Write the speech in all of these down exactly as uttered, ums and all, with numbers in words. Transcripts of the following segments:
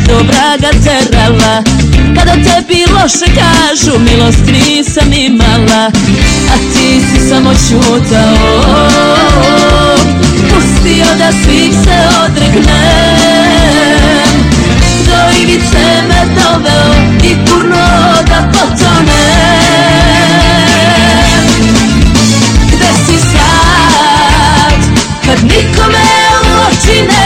do vraga terala. Kada tebi loše kažu, milost nisam imala, a ti si samo ćutao. Pustio da svih se odreknem, do ivice me doveo i kurno da potonem. Gde si sad, kad nikome u oči ne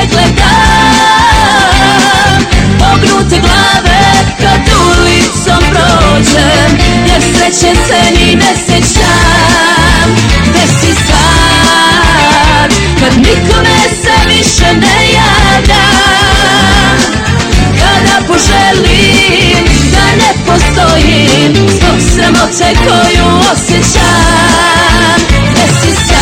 gledam? Ognute glave kad ulicom prođem, jer sreće se ni ne sećam. Gde si sad, kad nikome se više ne javljam? Kada poželim da ne postojim, zbog sramote koju osjećam. Gde si sad?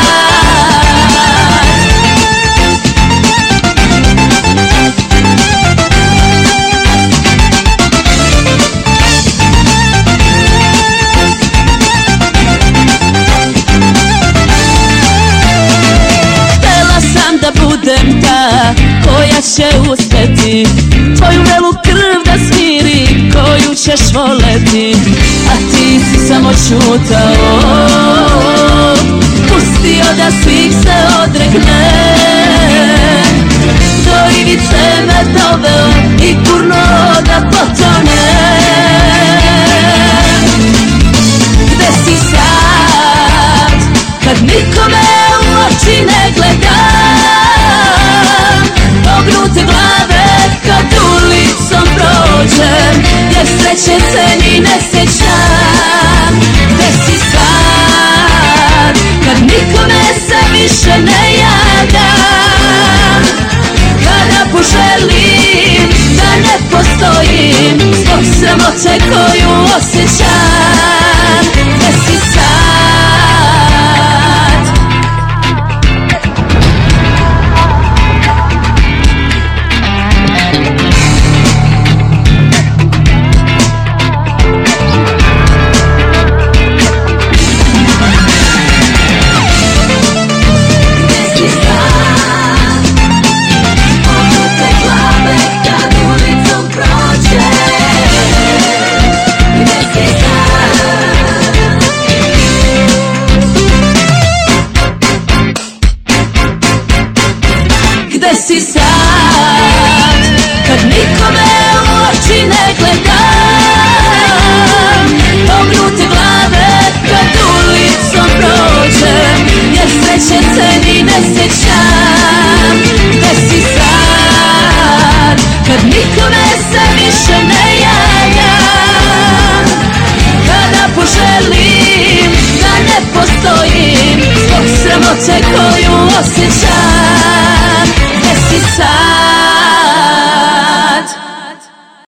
Budem ta koja će uspeti tvoju vrelu krv da smiri, koju ćeš voleti, a ti si samo ćutao. Pustio da svih se odreknem, do ivice me doveo i kurno da potonem. Gde si sad, kad nikome u oči ne gledam? Ognute glave kad ulicom prođem, jer sreće se ni ne sećam. Gde si sad, kad nikome se više ne javljam? Kada poželim da ne postojim, zbog sramote koju osjećam. Gde si sad? Gde si sad, kad nikome u oči ne gledam? Ognute glave kad ulicom prođem, jer sreće se ni ne sećam. Gde si sad, kad nikome se više ne javljam? Kada poželim da ne postojim, zbog sramote koju osjećam.